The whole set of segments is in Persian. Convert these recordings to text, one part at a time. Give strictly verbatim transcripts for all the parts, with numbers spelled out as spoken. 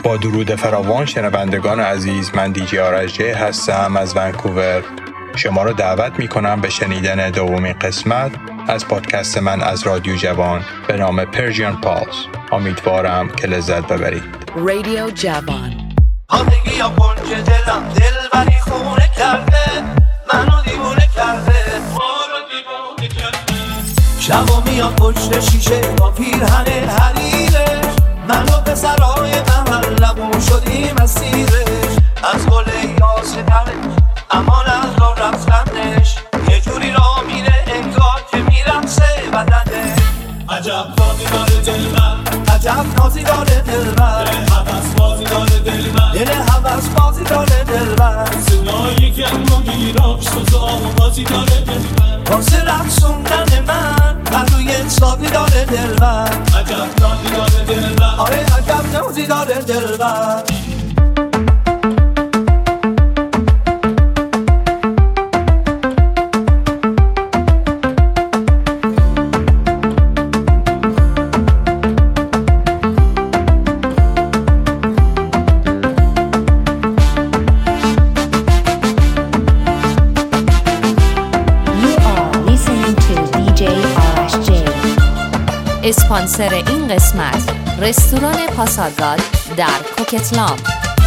با درود فراوان شنوندگان عزیز، من دیجی آرش جی هستم از ونکوور. شما رو دعوت می کنم به شنیدن دومین قسمت از پادکست من از رادیو جوان به نام پرژین پالس. امیدوارم که لذت ببرید. رادیو جوان. آدگی یا کنج دلم دل بری خونه کرده، منو دیوونه کرده، ما رو دیوونه کرده. شبا میاد پشت شیشه با پیرهن حریرش، منو به سرای محلمون شدیم اسیرش. از گل یاس درش امان از را رفتنش، یه جوری را میره انگار که میرمسه بدنش. عجب نازی داره دل من، عجب نازی داره دل من، دل حوث بازی داره دل من، دل حوث بازی داره دل من. صدای گرم و گیرم سوز آوازی داره دل من، واسه رقصوندن من بر روی سازی داره دل من. عجب نازی داره دل من، آره عجب نازی داره دل من. اسپانسر این قسمت رستوران پاسارگاد در کوکتلام.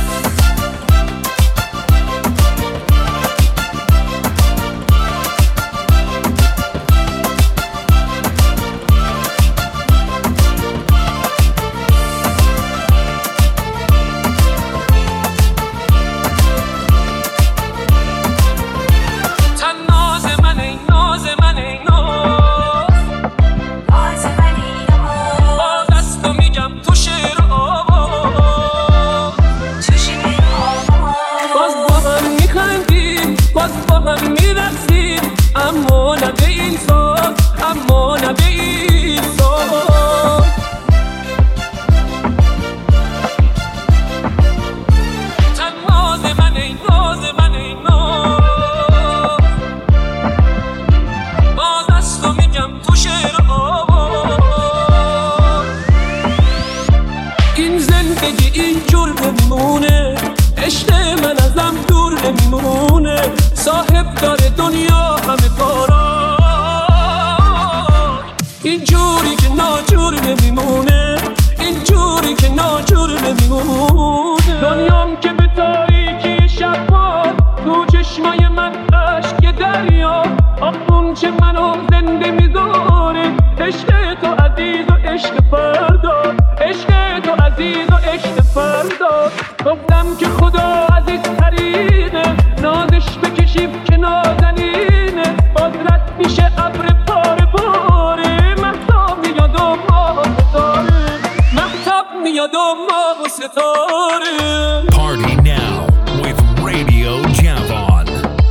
Party now with Radio Javan.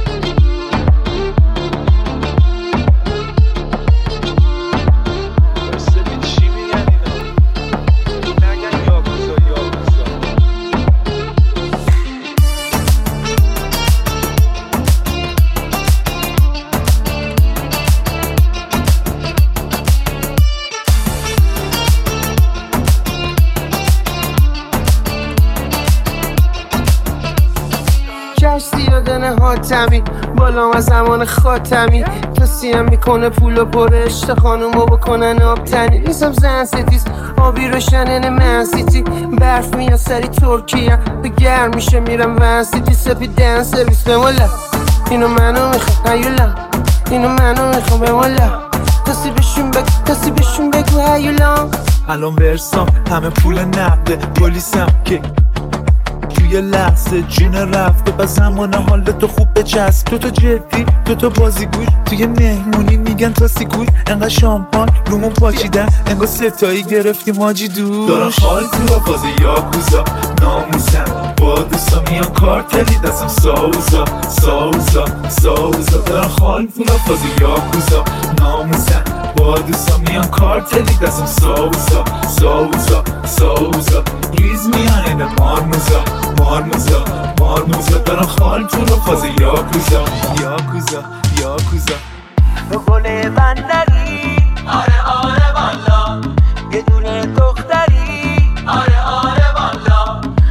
حاتمی بالام از زمان خاتمی توصیم میکنه پول و پرشت خانومو بکنن آب تنی. نیستم زن ستیز آبی روشنن منسیتی، برف میاد سری ترکیه به گرم میشه میرم ونسیتی. سپیدن سرویس به مولا اینو منو میخوام، هیولا اینو منو میخوام به مولا. کسی بهشون بگو کسی بهشون بگو هیولا. الان ورسام همه پول نقده، پلیسم که توی لحظه جون رفته. با زمان حال تو خوب بچسب، تو تو جدی تو تو بازیگوش. توی مهمونی میگن تا سیگوش، انقدر شامپان رومون پاچیدن انگار ستایی گرفتیم حاجی دوش. دارم خال تو را فاز یاکوزا ناموسم با دوستا میان کارتلی دستم ساوزا ساوزا ساوزا. دارم خال تو را فاز یاکوزا ناموسم با دوستا میان کارتلی دستم ساوزا ساوزا ساوزا. ریز میان این مارموزا مارموزا مارموزا. دارم خال تو را فاز یاکوزا یاکوزا یاکوزا. تو گل بندری آره آره والا، یه دونه دختری آره آره والا.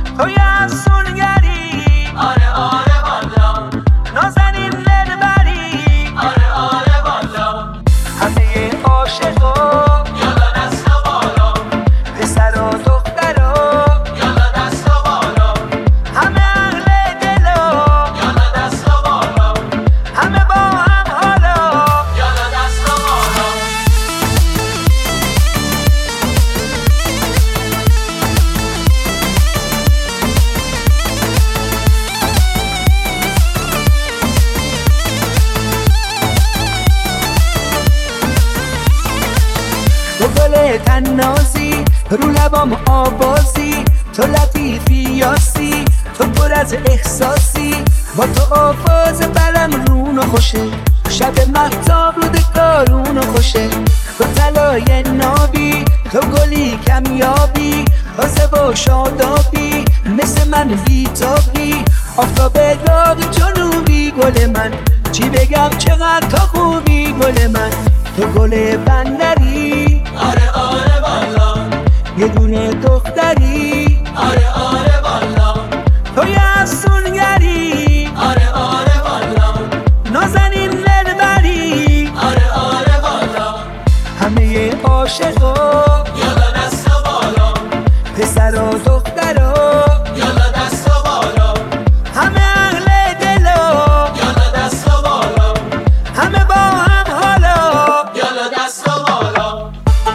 رو لبام آوازی، تو لطیفی یاسی، تو پر از احساسی، با تو آواز بلم رونو خوشه، شب مهتاب رو دکارونو خوشه، تو طلای نابی، تو گلی کمیابی، تازه و شادابی، مثل من بیتابی، آفتاب داغ جنوبی گل من، چی بگم چقدر تا خوبی گل من، تو گل بندری، آره آره والا، یه دونه دختری، آره آره والا، تو یه افسونگری، آره آره والا، نازنین دلبری، آره آره والا، همه عاشقا یالا دست و بالا، پسر و دخترا یالا دست و بالا، همه اهل دلا یالا دست و بالا، همه با هم حالا یالا دست و بالا.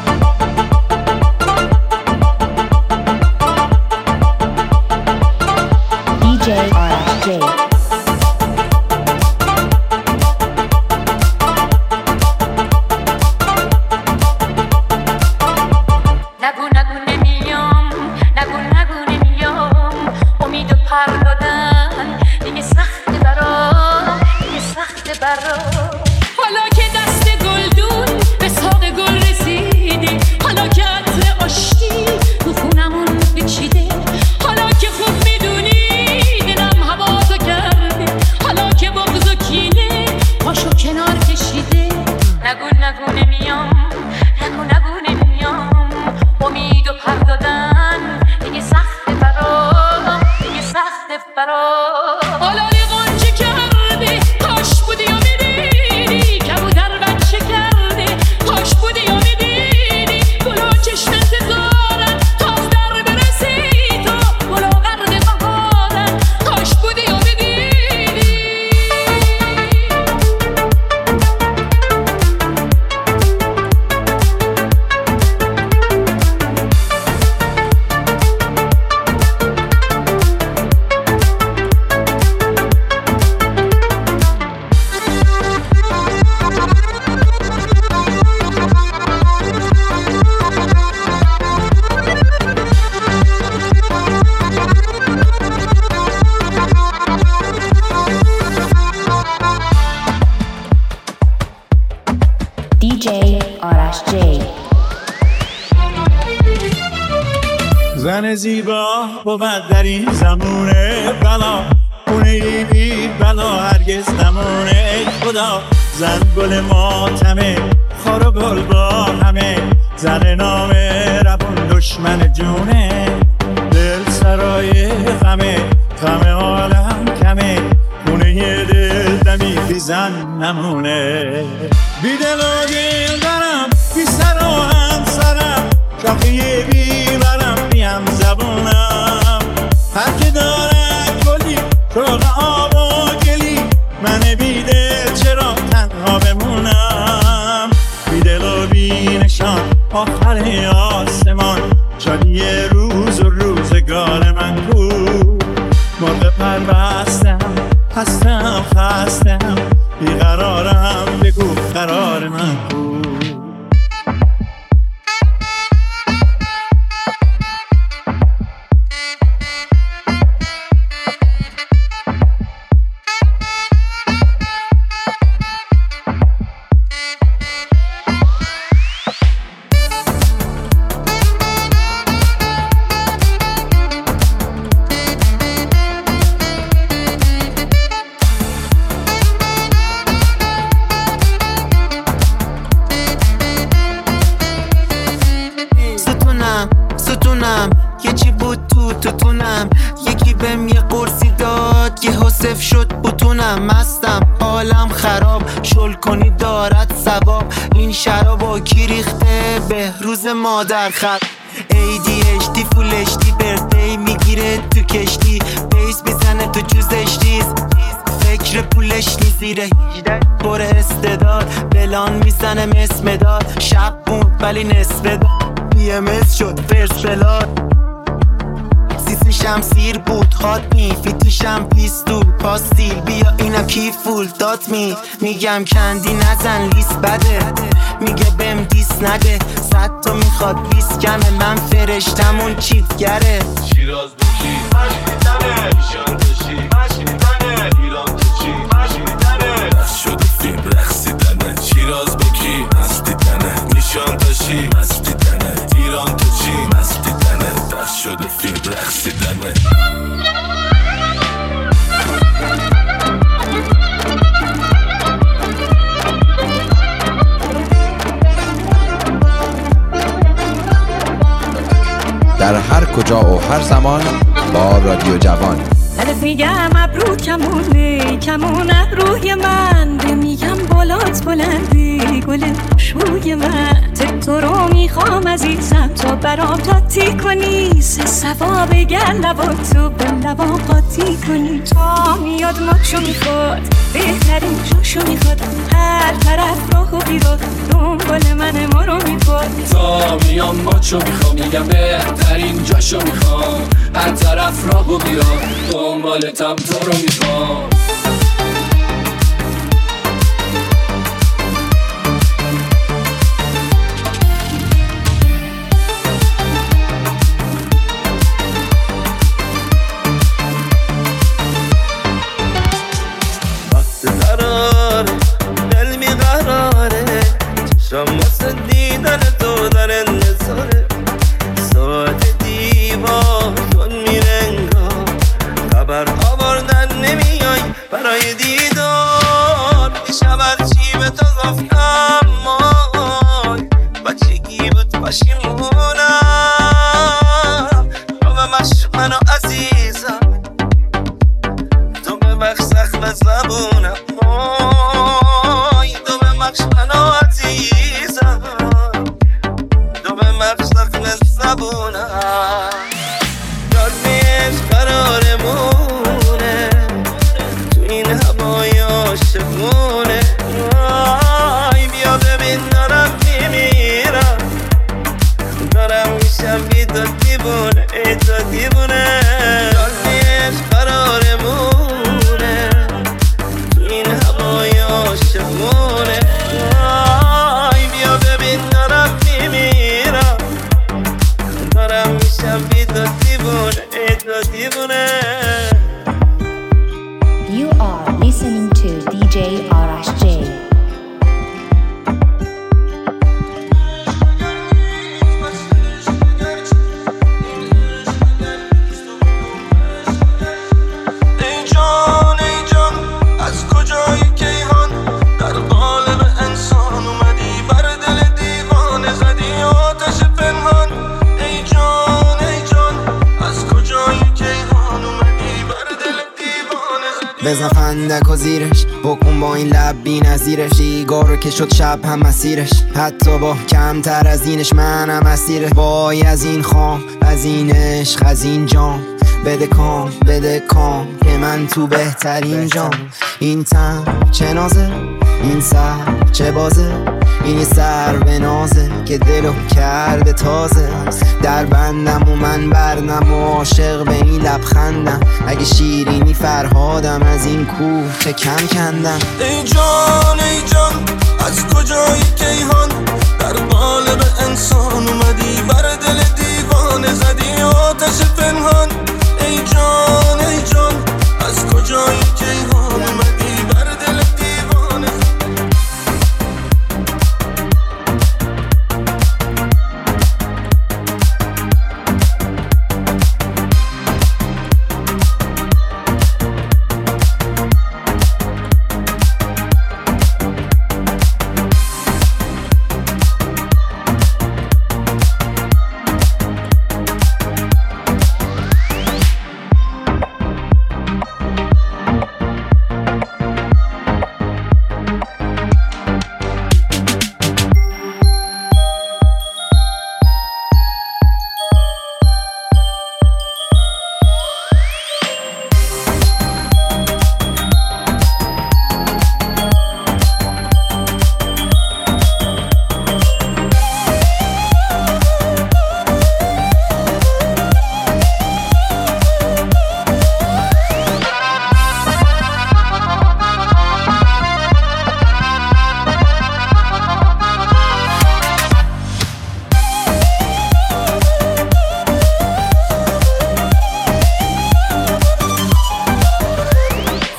دی جی آرش جی. نگو نگو نمیام، نگو نگو نمیام، امید و پر دادن دیگه سخت برام، دیگه سخت برام. حالا که دست گلدون به ساق گل رسیده، حالا که عطر آشتی تو خونمون بچیده، حالا که خوب میدونی دلم هوا تو کرده، حالا که بغض و کینه پاشو کنار کشیده. نگو نگو نمیام، نگو نگو نمیام، امید و پر دادن دیگه سخت برام، دیگه سخت برام. حالا لیغان چه کرده، کاش بودی و میدیدی، کبوتر بچه کرده، کاش بودی و میدیدی، گل و چشم انتظارن تاز در برسی تو، گل و غرد بهارن، کاش بودی و میدیدی. دی جی آرش جی. زن زیبا بود در این زمونه بلا، خونه ای بی بلا هرگز نمونه. ای خدا زن گل ماتمه، خار و گل با همه، زن نامه ربون دشمن جونه، دل سرای غمه، غم عالم کمه، خونه ی دل دمی بی زن نمونه. بی دل و دل برم، بی سر و هم سرم، شاخی بی برم، بی هم زبونم، هر که دارد گلی شوق آب و گلی، من بی دل چرا تنها بمونم. بی دل و بی نشان آخر آسمان، شادی روز و روزگار من کو، مرغ پربستم هستم خستم، بیقرارم بگو قرار من کو. یه چی بود تو توتونم، یکی بهم یه قرصی داد، یه حسف شد بتونم، مستم حالم خراب، شل کنی دارد ثواب، این شرابو کی ریخته به روز مادر خط. ای دی اچ دی فول اچ دی بردی میگیره تو کشتی، بیس بزنه تو جوزشتیز، فکر پولش نی زیره هیجده پر استعداد، بلان میزنه مثل مداد، شب بود ولی نصف داد، پی ام اس شد فرست بلاد، سیسیشم سیر بود هات می، فیتیشم پیستول پاستیل، بیا اینم کی فول دات می، میگم کندی نزن لیست بده، میگه بهم دیس نده، صد تا میخواد بیس کمه، من فرشتمون چیتگره. شیراز بکی مشکی تنه، ایشان تشی مشکی تنه، ایران تو چی مشکی تنه، دست شده فیلم رقصیدنه. شیراز بکی مستی تنه، نیشان تشی مستی تنه، ایران تو چی مستی تنه، دست شده فیلم رقصیدنه. در هر کجا و هر زمان با رادیو جوان. الف میگم ابرو کمونه کمون ابروی من، به میگم بالات بلندی گل شوی من. تو رو میخوام عزیزم تو برام تاتی کنی، سه سوا بگر لبا تو به لبا قاطی کنی. تا میاد ماچو میخواد بهترین جاشو میخواد، هر طرف راهو بیراد دنبال من ما رو میخواد. تا میام ماچو میخوام میگم بهترین جاشو میخوام، هر طرف راهو بیراد دنبالتم تو رو میخوام. شمس دیدن تو در انتظاره، ساعت دیوار کن میرنگار، خبر آوردن نمیای برای دیدار. دیشب هرچی به تو گفتم مای بچگی بود پشیمونم، تو ببخش منو عزیزم، تو ببخش زخم زبونم، تو ببخش منو عزیزم، تو ببخش زخم زبونم. جازمیش قرارمونه تو این هوای عاشقونه، آی بیا ببین دارم میمیرم، دارم میشم بی تو دیوونه، ای تو دیوونه. جازمیش قرارمونه تو این هوای عاشقونه، آی بیا ببین دارم میمیرم، دارم میشم بی تو دیوونه، ای تو دیوونه. You are listening to دی جی آرش جی. ای جان ای جان از کجای کیهان، در قالب انسان اومدی بر دل دیوانه زدی آتش پنهان. ای جان ای جان از کجای کیهان اومدی بر دل دیوانه زدی. بزن فندک و زیرش بکن با این لب بی نظیرش، دیگارو که شد شب هم مسیرش، حتی با کمتر از اینش منم اسیرش. وای از این خام از این عشق از این جام، بده کام بده کام که من تو بهترین جام. این تن چه نازه این سر چه بازه، این یه سر به نازه که دلو کرده تازه. در بندم و من بردم و عاشق به این لبخندم، اگه شیرینی فرهادم از این کوه چه کم کندم. ای جان ای جان از کجای کیهان، در قالب انسان اومدی بر دل دیوانه زدی آتش پنهان. ای جان ای جان از کجای کیهان اومدی بر دل دیوانه زدی.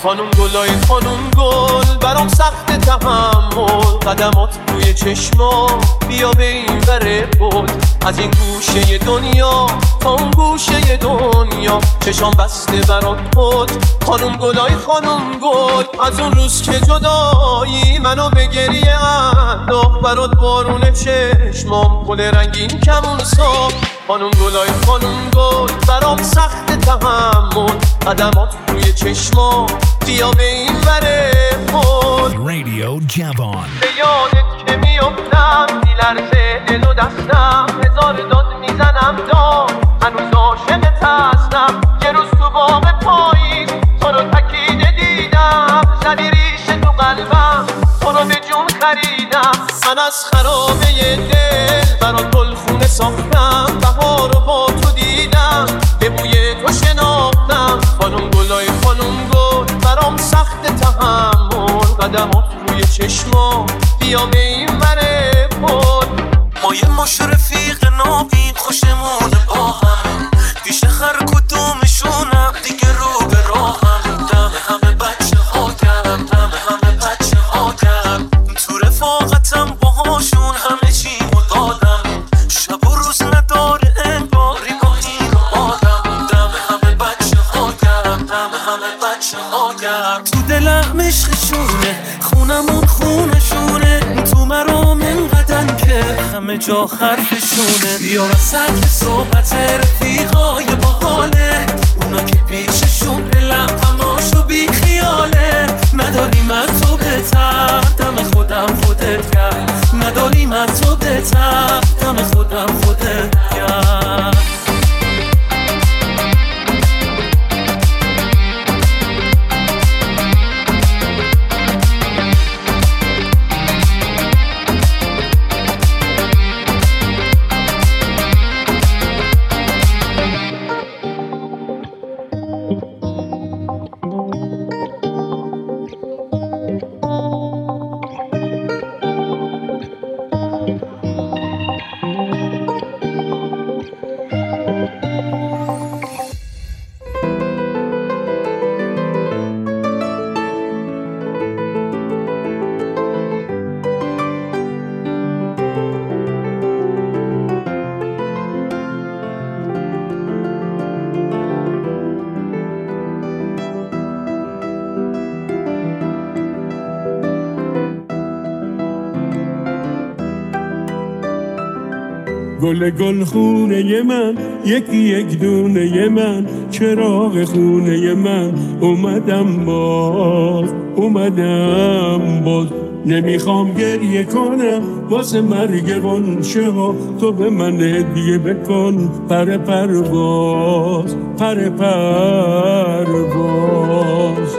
خانم گلای خانم گل برام سخت تحمل، قدمات روی چشمام بیا به این بره بود، از این گوشه دنیا تا اون گوشه دنیا چشام بسته برات بود. خانم گلای خانم گل از اون روز که جدایی منو به گریه انداخت، برات بارون چشمام گل رنگین کمون ساخت. خانم گلای خانم گل برام سخت تحمل، قدمات روی چشمام بیا به این بره بود. رادیو جوان به یادت که میافتم میلرزه دل و دستم، هزار داد میزنم داد هنوز عاشقت هستم. یه روز تو باغ پاییز تو رو تکیده دیدم، زدی ریشه تو قلبم تو رو به جون خریدم. من از خرابه دل برات گلخونه ساختم، بهار رو با تو دیدم به بوی تو شناختم. خانم گلای خانم گل برام سخت تحمل، قدمات روی چشما بیا به این بره بود. ما یه مش رفیق نابین خوشمون با هم، پیش هر کدومشونم دیگه رو به راهم. دم همه بچه ها گرم، دم همه بچه ها گرم، تو رفاقتم باهاشون همه چی دادم. شب و روز نداره انگاری با این آدم، دم همه بچه ها گرم، دم همه بچه ها گرم. تو دلم عشقشونه، خونمون خونشونه، تو مرام اینقدن که همه جا حرفشونه. بیا وسط صحبت رفیقای باحاله، اونا که پیششون دلم هماشو بی خیاله. نداری من تو بهتر دم خودم خودت کرد، نداری من تو بهتر دم خودم خودت کرد. گل گل خونه من یکی یک دونه من، چراغ خونه من اومدم باز، اومدم باز. نمیخوام گریه کنم واسه مرگ غنچه ها، تو به من هدیه بکن پر پرواز، پر پرواز.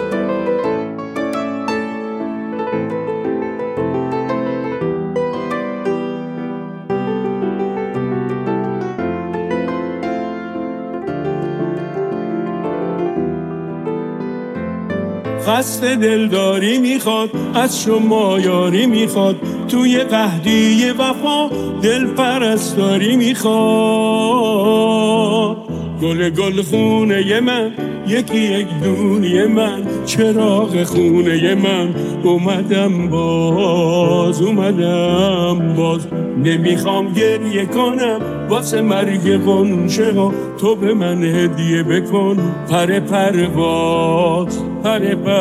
قصد دلداری میخواد از شما یاری میخواد، توی قحطی وفا دل پرستاری میخواد. گل گل خونه من یکی یک دونه من، چراغ خونه من اومدم باز، اومدم باز. نمیخوام گریه کنم واسه مرگ غنچه ها، تو به من هدیه بکن پر پرواز، پر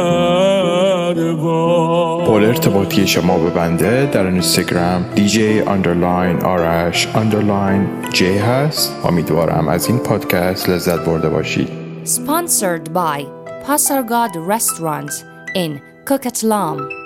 پرواز. پول ارتباطی شما به بنده در اینستاگرام دی جی اندرلاین آرش اندرلاین جی هست. امیدوارم از این پادکست لذت برده باشید. Sponsored by Pasargad Restaurant in Coquetlam.